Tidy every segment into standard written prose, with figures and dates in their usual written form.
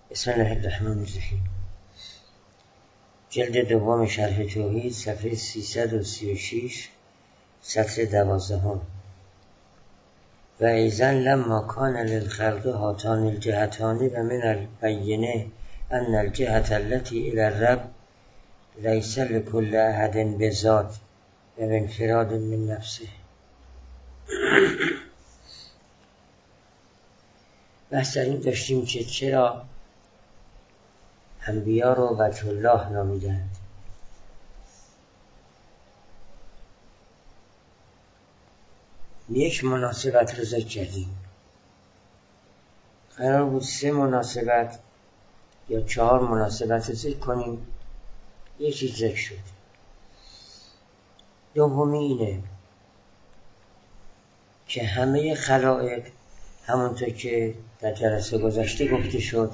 بسم الله الرحمن الرحیم. جلد دوم شرح توحید، صفحه 336، سطر 12. و ایضا لما کان للخلق هاتان الجهتان و من البینه ان الجهت التي الى الرب لیس لكل احد بذات و بانفراد من نفسه. بحث در این داشتیم که چرا انبیا رو وجه الله نامیدند. یک مناسبت رو ذکر کردیم. قرار بود 3 مناسبت یا 4 مناسبت رو ذکر کنیم، یکی ذکر شد. دومی اینه که همه خلائق همونطور که در جلسه گذشته گفته شد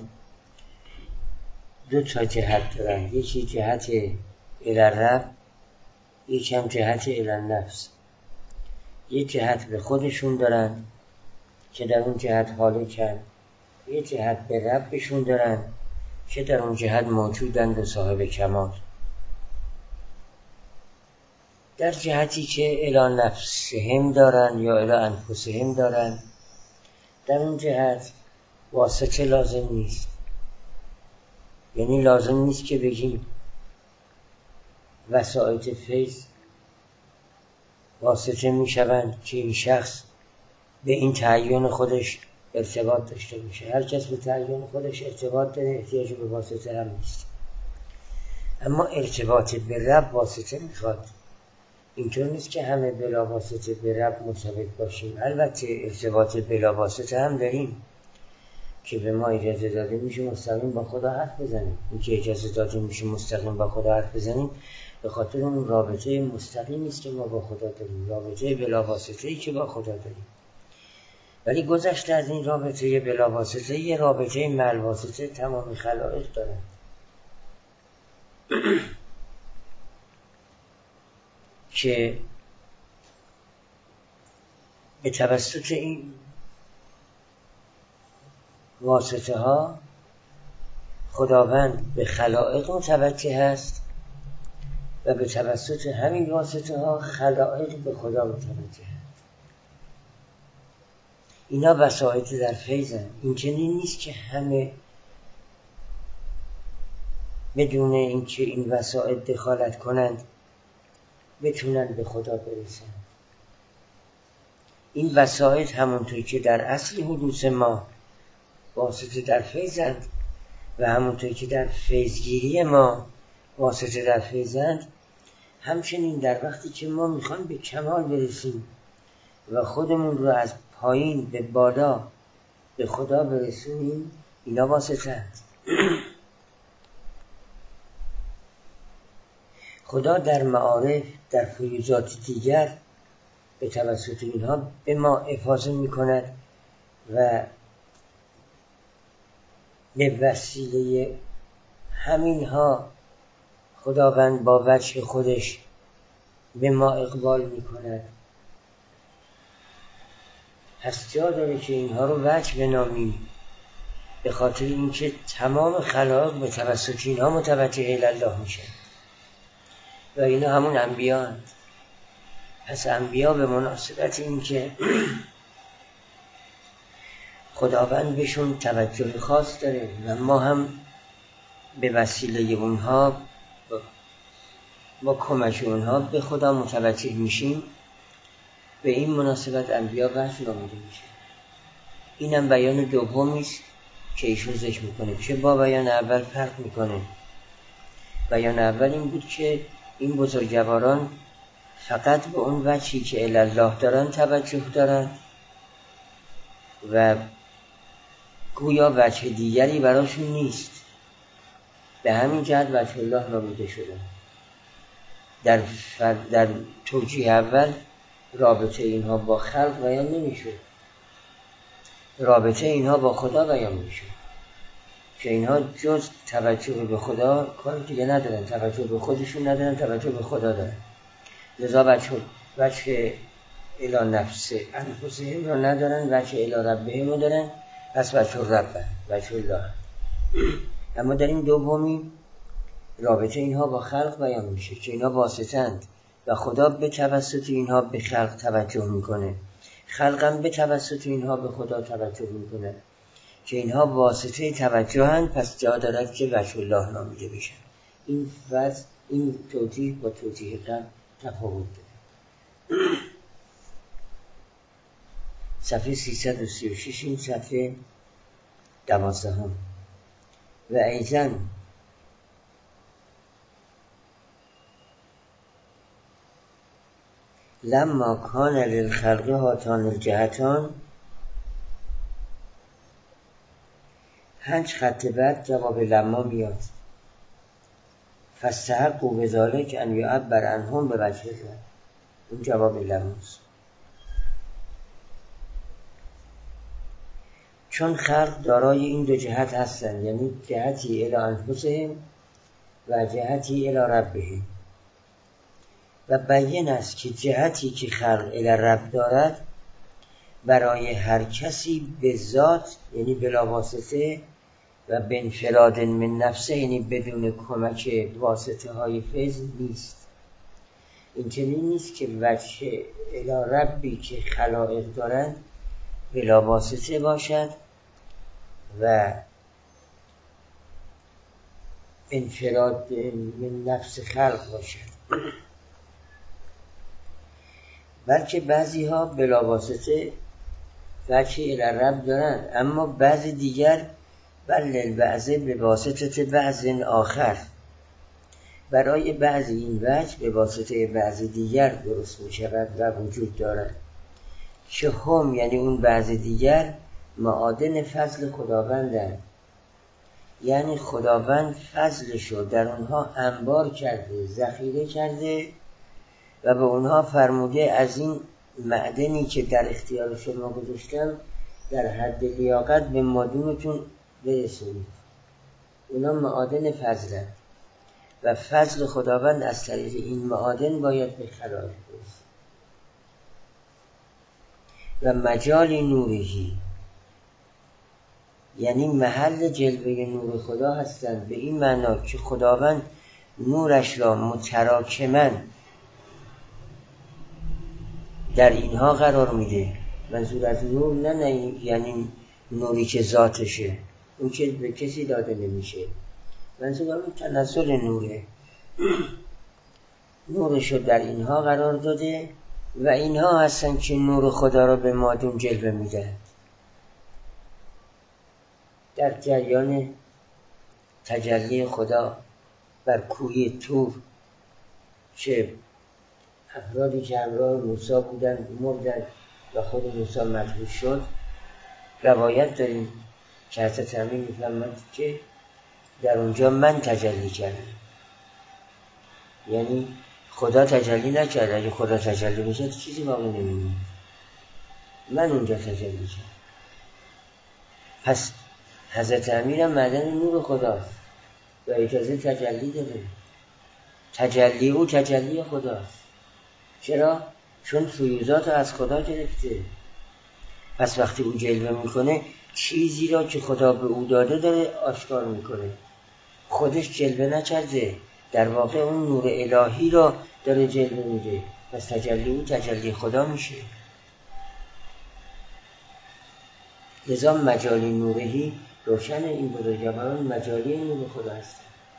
2 جهت دارن، یکی جهت الی الرب، یکی هم جهت الی النفس. یک جهت به خودشون دارن که در اون جهت هالکن، یک جهت به ربشون دارن که در اون جهت موجودند و صاحب کمال. در جهتی که الی نفسهم دارن یا الی انفسهم دارن، در اون جهت واسطه لازم نیست. یعنی لازم نیست که بگیم وسائط فیض واسطه می شوند که این شخص به این تعین خودش ارتباط داشته باشه. هر کس به تعین خودش ارتباط داره، احتیاج به واسطه هم نیست. اما ارتباط به رب واسطه میخواد. اینطور نیست که همه بلا واسطه به رب مرتبط باشیم. البته ارتباط بلا واسطه هم داریم که به ما اجازه داده میشه مستقیم با خدا حرف بزنیم. این که اجازه داده میشه مستقیم با خدا حرف بزنیم به خاطر اون رابطه مستقیمی است که ما با خدا داریم، رابطه بلا واسطه‌ای که با خدا داریم. ولی گذشته از این رابطه بلا واسطه، یه رابطه مع واسطه تمام خلائق دارن. که به توسط این واسطه ها خداوند به خلائق متوجه است و به توسط همین واسطه ها خلائق به خدا متوجه است. اینا وسائط در فیضن. این چنین نیست که همه بدون اینکه این وسائط دخالت کنند بتونن به خدا برسن. این وسائط همونطور که در اصل حدوث ما واسطه در فیضند و همونطور که در فیضگیری ما واسطه در فیضند، همچنین در وقتی که ما میخوایم به کمال برسیم و خودمون رو از پایین به بالا به خدا برسونیم، اینا واسطه هست. خدا در معارف، در فیوضات دیگر به توسط اینها به ما افاضه میکند و به وسیله همینها خداوند با وجه خودش به ما اقبال میکند. پس جا داره که اینها رو وجه بنامیم، به خاطر اینکه تمام خلائق به توسط اینها متوجه الی الله میشه و اینا همون انبیا هستند. پس انبیا به مناسبت این که خداوند بهشون توجه خاص داره و ما هم به وسیله اونها با کمک اونها به خدا متوجه میشیم. به این مناسبت انبیا وجه نامیده میشه. اینم بیان دومی است که ایشون ذکر میکنه که با بیان اول فرق میکنه. بیان اول این بود که این بزرگواران فقط به اون وجهی که الی الله دارن توجه دارن و گویا وجه دیگری براشون نیست. به همین جهت وجه الله نامیده شدن. در توجیه اول رابطه اینها با خلق بیان نمیشد، رابطه اینها با خدا بیان میشد که اینها جز توجه به خدا کار دیگه ندارن، توجه به خودشون ندارن، توجه به خدا دارن. لذا وجه الی نفس انفسهم رو ندارن، وجه الی ربهم رو دارن. پس وجه رب، وجه الله. اما در این دومی رابطه اینها با خلق بیان میشه که اینها واسطند و خدا به توسط اینها به خلق توجه میکنه، خلقم به توسط اینها به خدا توجه میکنه که اینها واسطه توجهند، پس جا دارد که وجه الله نامیده بشن. این وضع، این توضیح با توضیح قبل تفاوت داره. صفحه 336 این صفحه 12 و ایضاً لما کان للخلق هاتان الجهتان، 5 خط بعد جواب لما میاد. فاستحقوا بذلک ان یعبر عنهم به وجه الله. اون جواب لماست. چون خلق دارای این دو جهت هستند، یعنی جهتی الی انفسهم و جهتی الی ربهم، و بیان است که جهتی که خلق الی رب دارد برای هر کسی به ذات، یعنی بلا واسطه، و بانفراد من نفسه، یعنی بدون کمک واسطه های فیض نیست. این چنین نیست که وجه الی ربی که خلائق دارند بلا واسطه باشد و انفراد من نفس خلق باشد، بلکه بعضی ها بلا واسطه وجه الی رب دارند، اما بعض دیگر بل البعض به واسطه بعض آخر، برای بعضی این وجه به واسطه بعض دیگر درست می شود و وجود دارد که هم، یعنی اون بعض دیگر، معادن فضل خداوندند، یعنی خداوند فضلشو در اونها انبار کرده، ذخیره کرده و به اونها فرموده از این معدنی که در اختیار شما گذاشتم در حد لیاقت به مادونتون برسونید. اونا معادن فضلند و فضل خداوند از طریق این معادن باید به خلائق برسه. و مجال نورهی، یعنی محل جلوه نور خدا هستند، به این معنا که خداوند نورش را متراکماً در اینها قرار میده. منظور از نور نه یعنی نوری که ذاتشه، اون که به کسی داده نمیشه، منظور اون تنزل نوره. نورشو در اینها قرار داده و اینها هستن که نور خدا را به مادون جلوه میده. در جریان تجلی خدا بر کوه طور که افرادی که همراه موسی بودن مردن و خود موسی مطروح شد، روایت داریم که حضرت امیر میفرماید که در اونجا من تجلی کردم، یعنی خدا تجلی نکرد. اگه خدا تجلی میشد چیزی باقی نمیموند، من اونجا تجلی کردم. پس حضرت امیر هم معدن نور خداست و اجازه تجلی داره. تجلی او تجلی خداست. چرا؟ چون فیوزات رو از خدا گرفته. پس وقتی او جلوه میکنه چیزی را که خدا به او داده داره آشکار میکنه، خودش جلوه نکرده، در واقع اون نور الهی را داره جلوه میده. پس تجلی او تجلی خدا میشه. لذا مجالی نورهی روشن این بزرگواران مجالی نور خدا هست.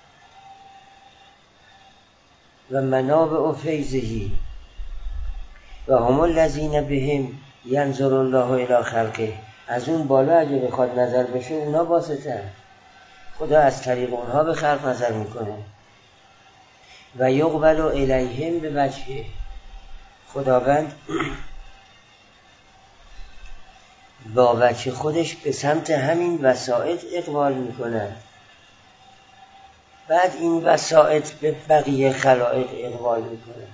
و منابع فیضهی و هم الذین بهم ینظر الله الی خلقه. از اون بالا اگه بخواد نظر بشه اونا واسطه، خدا از طریق اونها به خلق نظر میکنه. و یقبل الیهم به وجهه. خداوند با وجه خودش به سمت همین وسائط اقبال میکنه، بعد این وسائط به بقیه خلائق اقبال میکنه.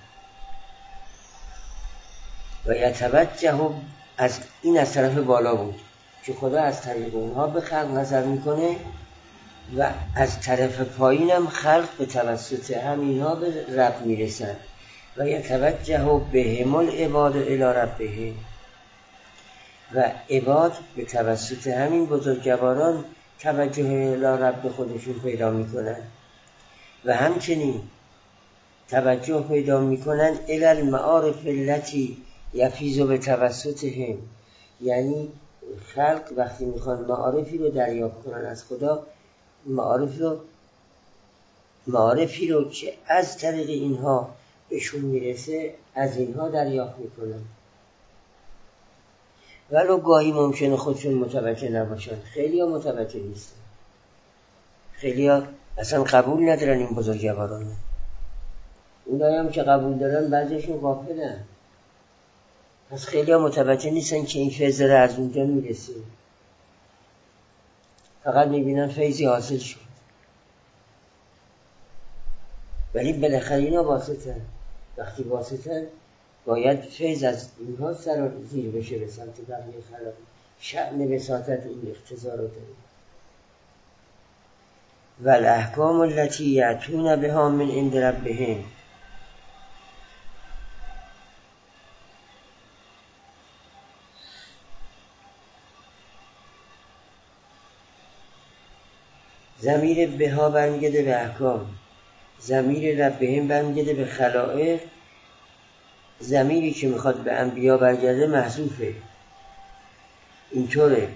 و یتوجه، از این از طرف بالا بود که خدا از طریق اونها به خلق نظر میکنه و از طرف پایین هم خلق به توسط همینها به رب میرسن. و یتوجه بهم العباد الی ربهم، و عباد به توسط همین بزرگواران توجه الی رب خودشون پیدا میکنن و همچنین توجه پیدا میکنن الی المعارف التي یفیض به توسطهم. یعنی خلق وقتی میخوان معارفی رو دریافت کنن از خدا، معارفی رو که از طریق اینها بهشون میرسه از اینها دریافت میکنن، ولو گاهی ممکنه خودشون متوجه نباشن. خیلی ها متوجه نیستن، خیلی ها اصلا قبول ندارن این بزرگواران. اونایی هم که قبول دارن بعضیشون غافلن، پس خیلی ها متوجه نیستن که این فیض داره از اونجا میرسه، فقط میبینن فیضی حاصل شد، ولی بالاخره اینا واسطن. وقتی واسطن باید فیض از اینها سر زیر بشه به سمت بقیه خلق. شأن وساطت این اقتضا رو داره. والاحکام التي یأتون بها من عند ربهم. ضمیر بها برمیگرده به احکام، ضمیر ربهم برمیگرده به خلائق. ضمیری که میخواد به انبیا برگرده محذوفه. اینطوره.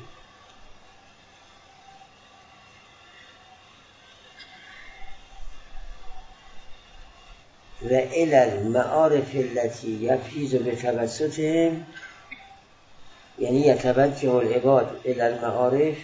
و الی المعارف التي یفیض به توسطهم، یعنی یتوجه العباد الی المعارف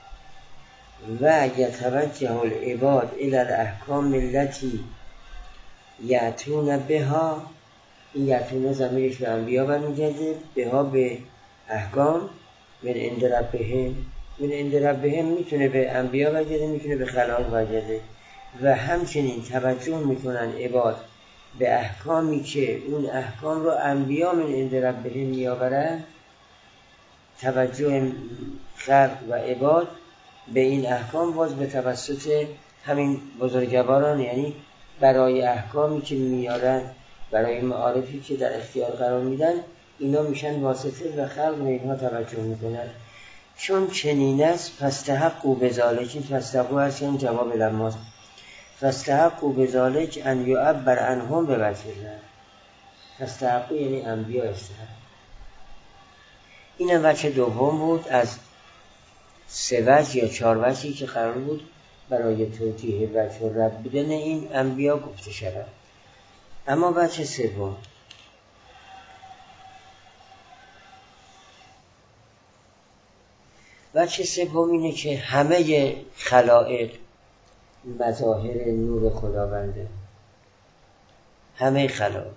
و یتوجه العباد الی الاحکام التي یأتون بها. این یأتون ضمیرش به انبیا برمیگرده، بها به احکام. من عند ربهم، من عند ربهم میتونه به انبیا برگرده، میتونه به خلائق برگرده. و همچنین توجه میکنن عباد به احکامی که اون احکام رو انبیا من عند ربهم میآورن. توجه خلق و عباد به این احکام باز به توسط همین بزرگواران، یعنی برای احکامی که میارن، برای معارفی که در اختیار قرار میدن، اینا میشن واسطه و خلق به اینها توجه میکنن. چون چنین است فاستحقوا بذلک. این فاستحقوا هست این جواب لماست. فاستحقوا بذلک ان یعبر عنهم به وجه الله. فاستحقوا یعنی انبیا استحق. این وجه دوم بود از 3 وجه یا 4 وجهی که قرار بود برای توجیه وجه رب بودن این انبیا گفته شود. اما وجه سوم، وجه سوم اینه که همه خلائق مظاهر نور خداونده، همه خلائق،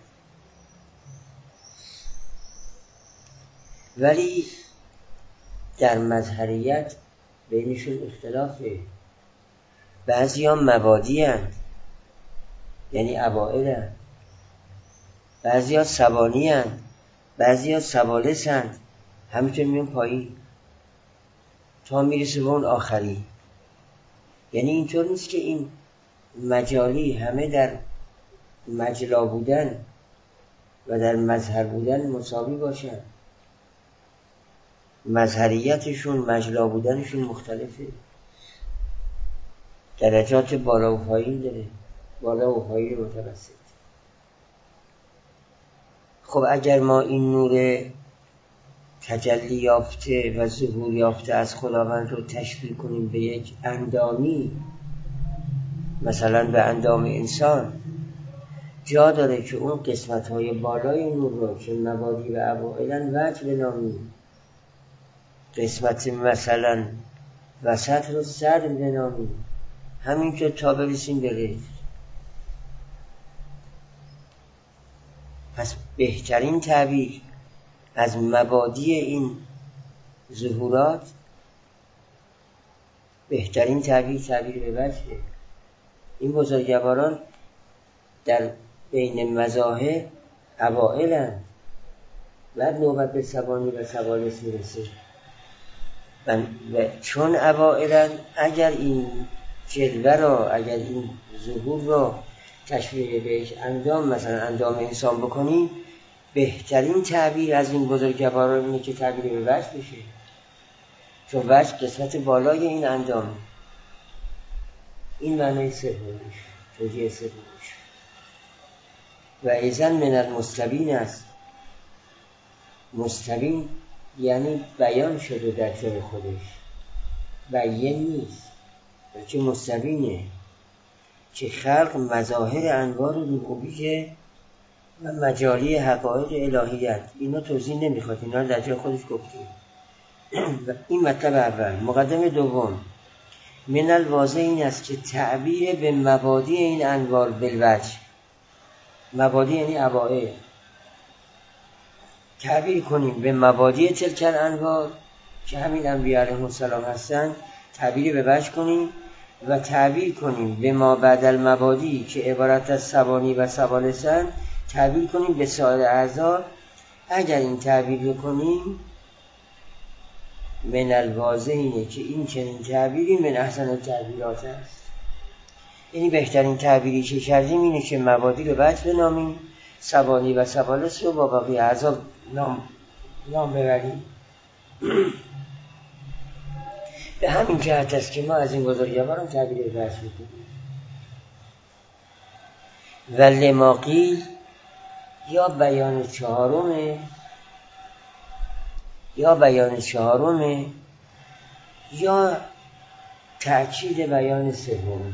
ولی در مظهریت بینشون اختلافه. بعضی ها مبادی هستند، یعنی اوائل هستند، بعضی ها ثوانی هستند، بعضی ها ثوالث هستند، همینطور میون پایین تا میرسه به اون آخری. یعنی اینطور نیست که این مجالی همه در مجلا بودن و در مظهر بودن مساوی باشن. مظهریتشون، مجلا بودنشون مختلفه، درجات بالا و پایین داره، بالا و پایین متوسط. خب اگر ما این نور تجلی یافته و ظهور یافته از خداوند رو تشبیه کنیم به یک اندامی، مثلا به اندام انسان، جا داره که اون قسمت‌های بالای نور رو که مبادی و اوائلن وجه بنامیم، قسمت مثلا وسط رو سر بنامیم، همینطور تا برسیم به ریز. پس بهترین تعبیر از مبادی این ظهورات، بهترین تعبیر به وجهه. این بزرگواران در بین مظاهر اوائلن، بعد نوبت به ثوانی و ثوالث میرسه. و چون اوائلن، اگر این جلوه را، اگر این ظهور را تشبیه به یک اندام، مثلا اندام انسان بکنیم، بهترین تعبیر از این بزرگواران اینه که تعبیر به وجه بشه. چون وجه قسمت بالای این اندام. این معنی سومیش، توجیه سومیش. و ایزن من المستبین است. مستبین یعنی بیان شده در جای خودش، بیان نیست، بلکه مستبینه که خلق مظاهر انوار ربوبیه و مجالی حقایق الهیت. اینا توضیح نمیخواد، اینا در جای خودش گفتیم. این مطلب اول. مقدمه دوم، من الواضح این است که تعبیر به مبادی این انوار بالوجه، مبادی یعنی عوائق، تعبیر کنیم به مبادی تلک الانوار که همین انبیاء علیهم السلام هستن، تعبیر به وجه کنیم و تعبیر کنیم به ما بعد المبادی که عبارت از ثوانی و ثوالثن، تعبیر کنیم به سایر اعضا. اگر این تعبیر بکنیم من الواضح اینه که این چنین تعبیری من احسن التعبیرات است. یعنی بهترین تعبیری که کردیم اینه که مبادی رو وجه بنامیم، ثوانی و ثوالث رو با باقی اعضا نام ببریم. به همین جهت است که ما از این بزرگواران تعبیر وجه بکنیم. و لماقیل یا بیان چهارمه یا تأکید بیان سومه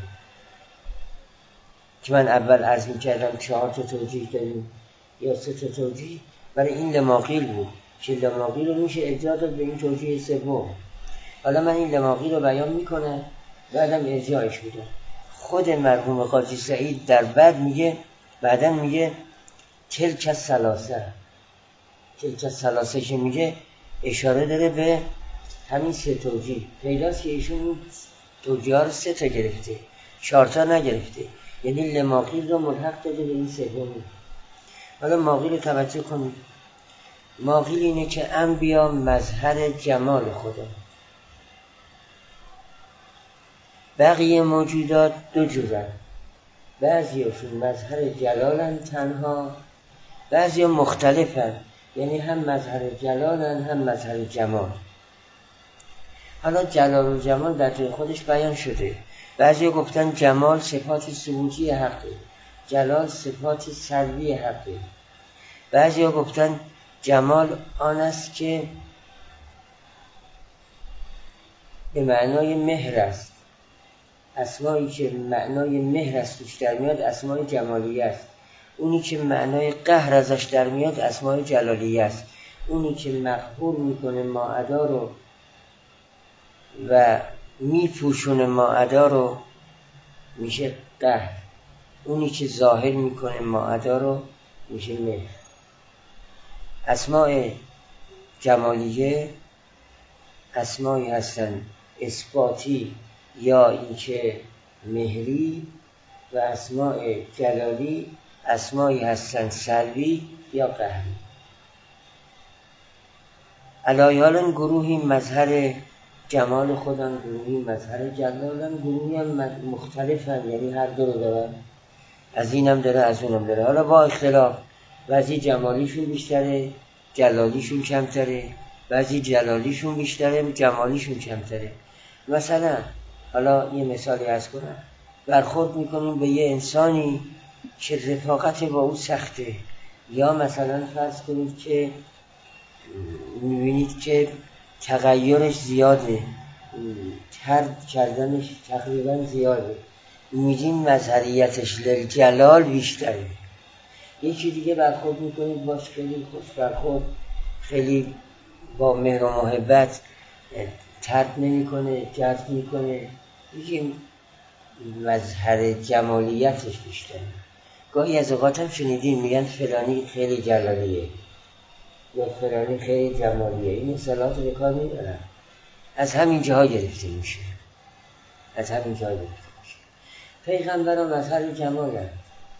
که من اول عرض می‌کردم 4 تا توجیه داریم یا 3 تا توجیه، برای این لماقیل بود که لماقیل رو میشه ارجاع داد به این توجیه سوم. حالا من این لماقیل رو بیان میکنم، بعدم ارجاعش میدم. خود مرحوم قاضی سعید در بعدن میگه تلک الثلاثه که میگه اشاره داره به همین 3 توجیه. پیداست که ایشون توجیه ها رو 3 تا گرفته، 4 تا نگرفته، یعنی لماقیل رو ملحق داده به این سومی. حالا ماقیل رو توجه کنید. ماقیل اینه که انبیا مظهر جمال خدا، بقیه موجودات 2 جورن، بعضی هاشون مظهر جلالن تنها، بعضی ها مختلفن، یعنی هم مظهر جلالن هم مظهر جمال. حالا جلال و جمال در جای خودش بیان شده. بعضی ها گفتن جمال صفات ثبوتی حقه، جلال صفات سلبی حقه. بعضی ها گفتن جمال آن است که به معنای مهر است، اسمایی که معنای مهر است توش در میاد اسمای جمالیه است. اونی که معنای قهر ازش در میاد اسمای جلالیه است. اونی که مقهور میکنه ماعدا رو و میپوشونه ماعدا رو میشه قهر. اونی که ظاهر میکنه ماعدا رو میشه مهر. اسماء جمالیه اسمایی هستن اثباتی یا اینکه مهری، و اسماء جلالی اسمایی هستن سلبی یا قهری. علایالن گروهی مظهر جمال خودن، گروهی مظهر جلالن، گروهی هم مختلفن، یعنی هر دو رو دارن، از اینم داره از اونم داره. حالا با اختلاف، بعضی جمالیشون بیشتره جلالیشون کمتره، بعضی جلالیشون بیشتره جمالیشون کمتره. مثلا حالا یه مثالی عرض کنم. برخورد میکنیم به یه انسانی که رفاقت با او سخته، یا مثلا فرض کنید که میبینید که تغییرش زیاده، طرد کردنش تقریبا زیاده، میگیم مظهریتش للجلال بیشتره. یکی دیگه برخورد میکنید باش خیلی خوش برخورد، خیلی با مهر و محبت، طرد نمیکنه، جذب میکنه، میگیم مظهر جمالیتش بیشتره. گاهی از اوقات هم شنیدین میگن فلانی خیلی جلالیه یا فلانی خیلی جمالیه. این اصطلاحات رو به کار میبرن، از همین جاها گرفته میشه. پیغمبر هم مظهر جماله،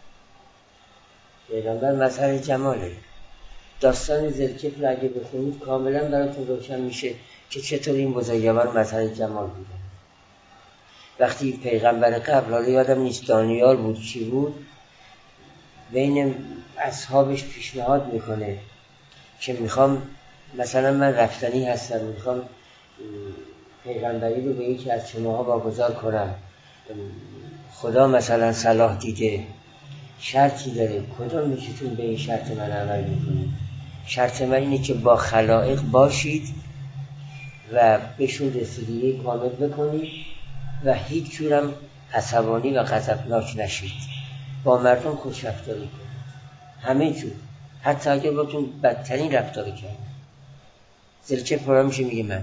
پیغمبر مظهر جماله. داستان ذوالکفل اگه بخونید کاملا براتون روشن میشه که چطور این بزرگوار مظهر جمال بودن. وقتی پیغمبر قبل، حالا یادم نیست دانیال بود چی بود، بین اصحابش پیشنهاد میکنه که میخوام مثلا من رفتنی هستم، میخوام پیغمبری رو به یکی از شماها واگذار کنم، خدا مثلا صلاح دیده، شرطی داره، کدام یکیتون به این شرط من عمل میکنید؟ شرط من اینه که با خلائق باشید و بهشون رسیدگی کامل بکنید و هیچ جورم عصبانی و غضبناک نشید، با مردم خوش رفتاری کنید، همه جور، حتی اگر باتون بدترین رفتاری کرد. زلچه فرا میشه میگه من،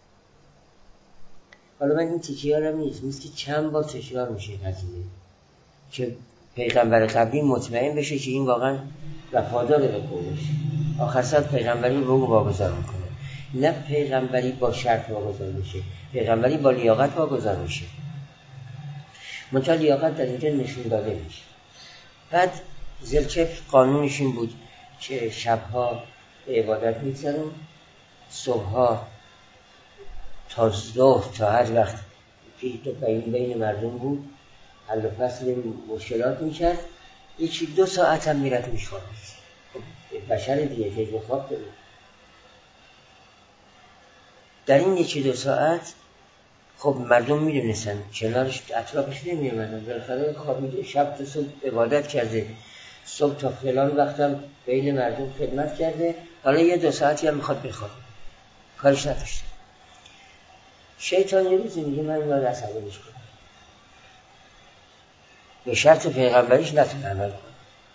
حالا من این تکیارم نیست که چند بار تکرار میشه قضیه که پیغمبر قبلی مطمئن بشه که این واقعا وفاداره به قولش، آخر سر پیغمبری رو واگذار میکنه. نه پیغمبری با شرط واگذار میشه، پیغمبری با لیاقت واگذار میشه، منتها لیاقت در اینجا نشون داده میشه. بعد زلچف قانونش این بود که شبها به عبادت میگذرون، صبحها تا ظهر تا هر وقت بین مردم بود حل و فصل مشکلات میکرد، یکی 2 ساعت هم میرد میشوارد. بشر دیگه که خواب داره. در این 1-2 ساعت خب مردم میدونستن کنارش اطرافش نمیامدن، بالاخره خوابیده، شب تا صبح عبادت کرده، صبح تا فلان وقتم بین مردم خدمت کرده، حالا 1-2 ساعتی هم میخواد بخوابه، کارش نداشته. شیطان یه روزی میگه من باید عصبانیش کنم، به شرط پیغمبریش نتونه عمل کنه.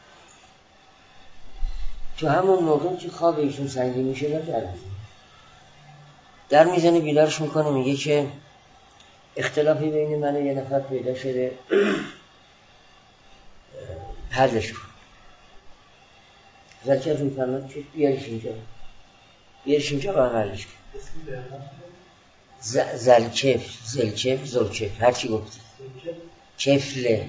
تو همون موقع که خواب ایشون سنگین میشه در میزنه بیدارش میکنه، میگه که اختلافی بین من و یه نفر پیدا شده، حلش کن. زلچف میفرماد که بیارش اینجا با هم حلش کن. زلچف هرچی گفتی، کفله،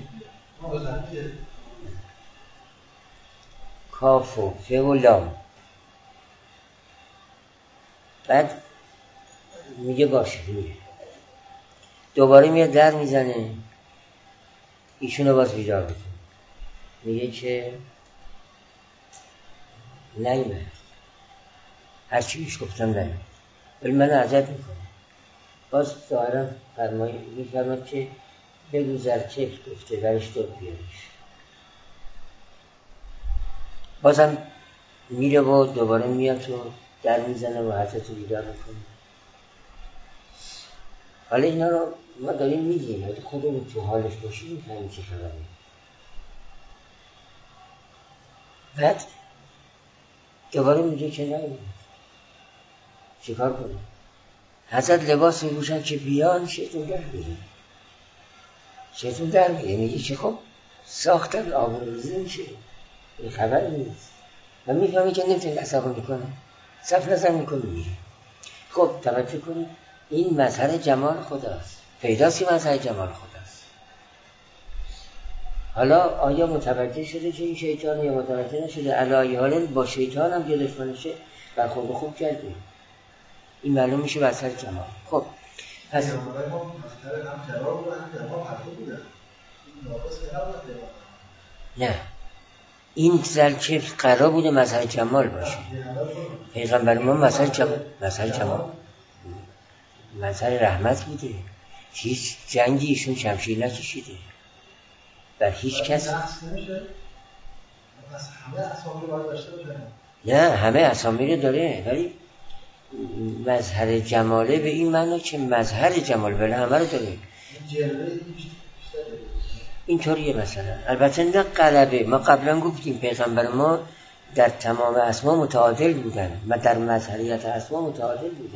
کاف و ف و لام. بعد میگه باشه، میگه دوباره میاد در میزنه، ایشونو باز بیدار میکنه، میگه که نیمه هرچی بیش گفتم نیمه، ولی من عجب میکنم. باز ظاهرا میفرماد که بگو زلچف گفته برش دور بیارش. بازم میره و دوباره میاد و در میزنه و حضرت رو بیدار میکنه. حالا اینا رو ما داریم میگیم، اگه خودمون تو حالش باشیم میفهمیم چه خبره. بعد دوباره میگه که نه، چیکار کنیم؟ حضرت لباس میپوشن که بیان، شیطون در میگه، میگه که خب ساختن آبروریزی میشه، این خبر نیست. و میفهمی که نمیتونی عصبانی کنه، صف نظر میکنه میگه. خب توجه کنید، این مظهر جمال خداست، پیداست مظهر جمال خداست. حالا آیا متوجه شده که این شیطانه یا متوجه نشده؟ علایه حالا با شیطان هم جلوش کنشه برخورد خوب کرده، این معلوم میشه مظهر جمال. خب پس نه، این زلچف قرار بوده مظهر جمال باشه. پیغمبر ما مظهر جمال مظهر رحمت بوده، هیچ جنگی ایشون شمشیر نکشیده، بر هیچ کس. نه، همه اسامی رو داره، ولی مظهر جماله به این معنی که مظهر جمال بله همه رو داره. اینطوریه مثلا. البته نه غلبه، ما قبلا گفتیم پیغمبر ما در تمام اسما متعادل بودن، ما در مظهریت اسما متعادل بودن.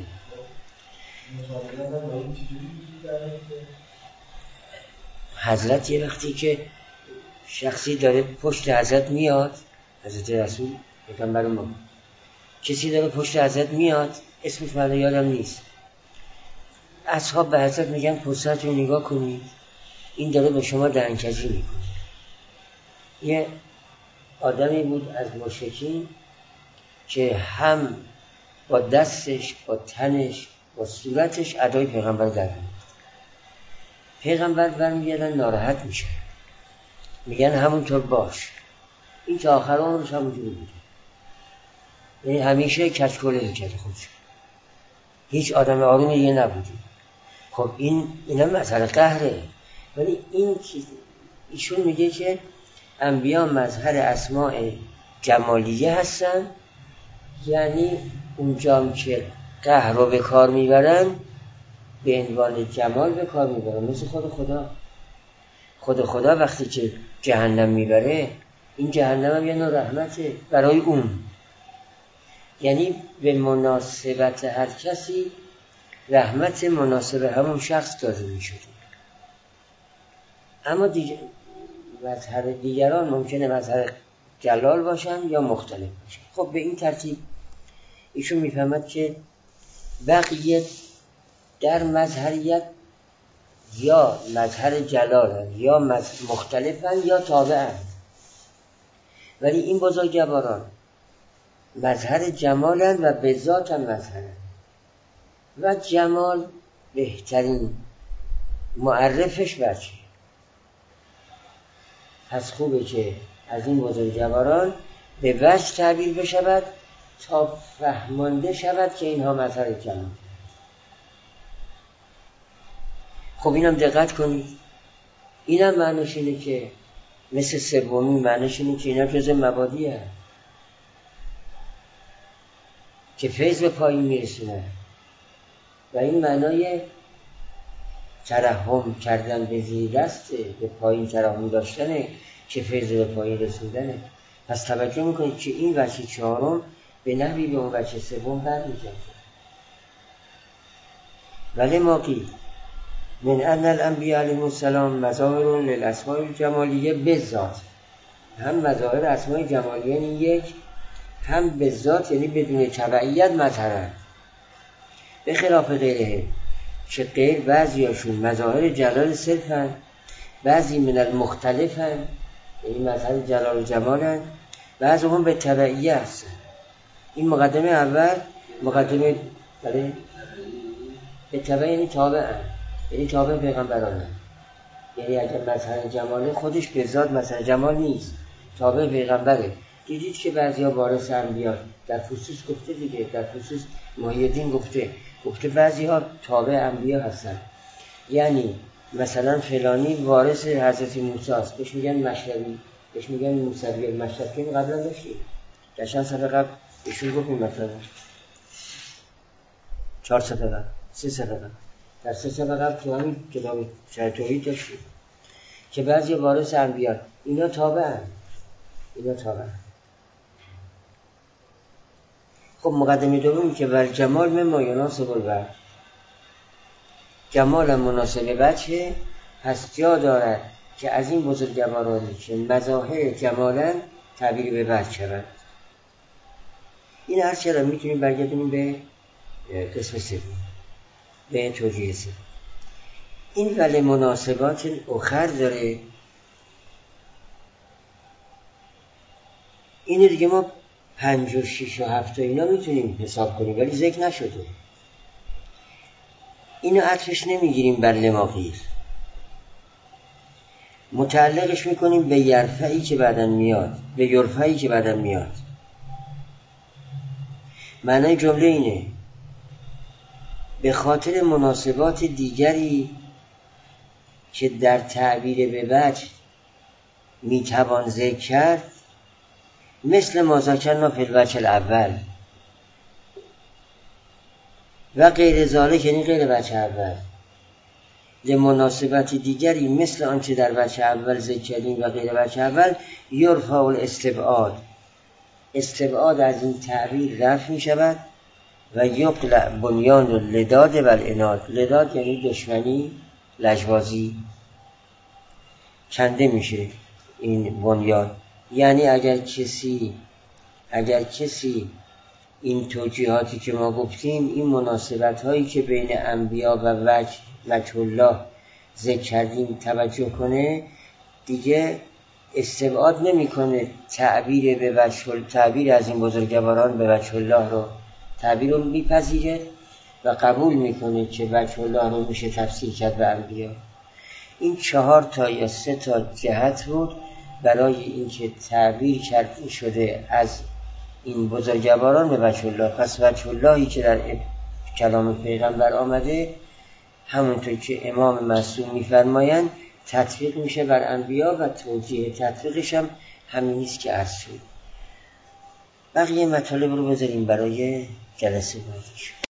حضرت یه وقتی که شخصی داره پشت حضرت میاد، حضرت رسول پیغمبر ما، کسی داره پشت حضرت میاد، اسمش من یادم نیست، اصحاب به حضرت میگن پشتت رو نگاه کنید، این داره به شما دهنکجی میکنه. یه آدمی بود از مشرکین که هم با دستش، با تنش، با صورتش ادای پیغمبر در میاد. پیغمبر برمیگردن ناراحت میشه، میگن همونطور باش. این که آخر عمرش همونجوری بوده، یعنی همیشه کچکوله میکرد خودش، هیچ آدم آرومی دیگه نبوده. خب اینا مسئله قهره. ولی این ایشون میگه که انبیا مظهر اسماء جمالیه هستن، یعنی اونجا که قهر رو به کار میبرن به عنوان جمال به کار میبرن. مثل خود خدا وقتی که جهنم میبره، این جهنم هم یه نوع رحمته برای اون، یعنی به مناسبت هر کسی رحمت مناسب همون شخص داده میشده. اما مظهر دیگران ممکنه مظهر جلال باشن یا مختلف باشن. خب به این ترتیب ایشون میفهمد که بقیه در مظهریت یا مظهر جلالن یا مختلفن یا تابعن، ولی این بزرگواران مظهر جمالن و به ذات هم مظهرن و جمال بهترین معرفش بچه. پس خوبه که از این بزرگواران به وجه تعبیر بشود تا فهمانده شود که اینها مظهر جمال. خب اینم دقت کنید، اینم معنیش اینه که مثل سومی معنیش اینه که اینا جزء مبادی هست که فیض به پایین میرسونه و این معنای ترحم کردن به زیر دسته، به پایین ترحم داشتنه که فیض به پایین رسوندنه. پس توجه میکنید که این وجه چهارم به نحوی به اون وجه سوم برمیگرده. ولی ما قیل من ان الانبیاء علیهم السلام مظاهر للاسماء الجمالیه بالذات، هم مظاهر اسماء جمالیه این یک، هم بالذات یعنی بدون تبعیت مظهرن، به خلاف غیره که غیر بعضیاشون مظاهر جلال صرفن، بعضی من المختلفن یعنی مظهر جلال و جمالن، بعضی هم به تبعیه هستن. این مقدمه اول مقدمه به تبعیه یعنی تابعن، یعنی تابع پیغمبرانه. یعنی اگر مظهر جماله خودش به ذات مظهر جمال نیست، تابع پیغمبره. دیدید که بعضیا وارث انبیا، در فصوص گفته دیگه، در فصوص محی الدین گفته بعضی‌ها تابع انبیا هستن. یعنی مثلا فلانی وارث حضرت موسی است، بهش میگن مشربی، بهش میگن موسوی. مشربی قبلا داشتیم در چند صفحه قبل ایشون گفتیم، مثلا 4 صفحه قبل 3 صفحه قبل در 3 صفحه قبل تو همین کتاب شرح توحید داشتیم که بعضی وارث انبیا اینا تابعن. خب مقدمه دومی که ول جمال مما یناسب الوجه، جمال مناسب وجه هستیا دارد که از این بزرگوارانی که مظاهر جمالن تعبیر به وجه شود. این هر چرا میتونیم برگردونیم به قسم سوم، به توجیه سوم. این ولی مناسبات اخر داره. اینو دیگه ما 5 و 6 و 7 اینا میتونیم حساب کنیم ولی ذکر نشده. اینو عطفش نمیگیریم بر لماغیر، متعلقش میکنیم به یرفعی که بعدن میاد، به یرفعی که بعدن میاد. معنی جمله اینه به خاطر مناسبات دیگری که در تعبیر به وجه میتوان ذکر کرد، مثل ما ذکرنا فی الوجه الاول و غیر ذالک یعنی غیر وجه اول، لمناسبت دیگری مثل آنچه در وجه اول ذکر کردیم و غیر وجه اول، یرفع الاستبعاد، استبعاد از این تعبیر رفع می شود و یقلع بنیان اللداد و العناد. لداد یعنی دشمنی، لجبازی، کنده میشه این بنیان. یعنی اگر کسی این توجیهاتی که ما گفتیم، این مناسبت هایی که بین انبیا و وجه الله ذکر کردیم توجه کنه، دیگه استبعاد نمیکنه تعبیر به وجه، تعبیر از این بزرگواران به وجه الله رو، تعبیر رو میپذیره و قبول میکنه که وجه الله رو میشه تفسیر کرد به انبیا. این 4 تا یا 3 تا جهت بود برای اینکه تعبیر کرده شده از این بزرگواران به وجه الله. پس وجه اللهی که در کلام پیغمبر آمده همونطور که امام معصوم میفرمایند تطبیق میشه بر انبیا و توجیه تطبیقش هم همینیست که عرض شد. بقیه مطالب رو بذاریم برای جلسه بعدی.